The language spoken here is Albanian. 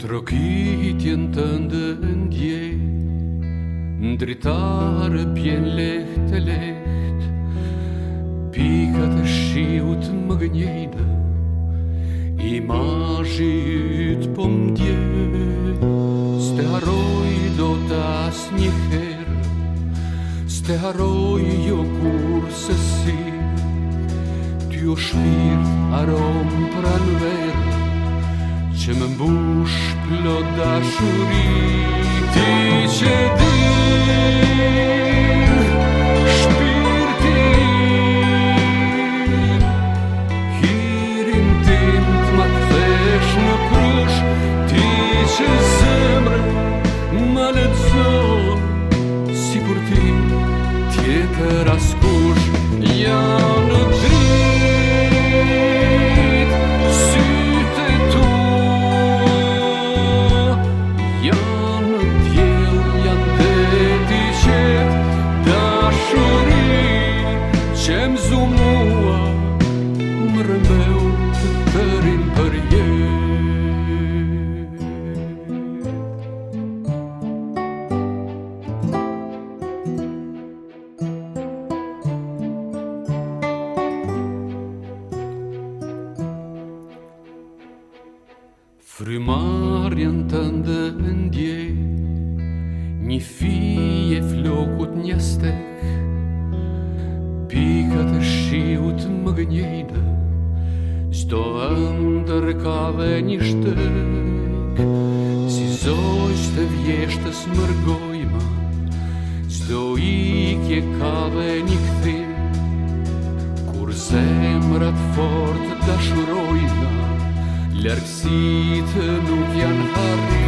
Trokitjen tënde ndje, ndritare pjen leht, pikat e shiut më gënjejnë, imazhi yt po m'dje, s'te harroj dot asnjëherë, s'te harroj jo kurse si, ty o shpirt arom pranverë, që më mbush plot dashuri. Ti që din shpirtin, hirin tim t'ma kthesh në prush, ti që zemrën ma lexon, sikur ti tjetër askush. Janë dritë sytë e tu, janë djell, janë deti qetë, dashuri që m'zu mua, më rëmbeu të tërin për jetë. Frymarrjen tënde ndje, një fije flokut një stek, pikat e shiut më gënjejnë, çdo ëndër ka dhe një shtek, si zogj të vjeshtës mërgojma, çdo ikje ka dhe një kthim, kur zemrat fort dashurojna, largësitë nuk janë harri.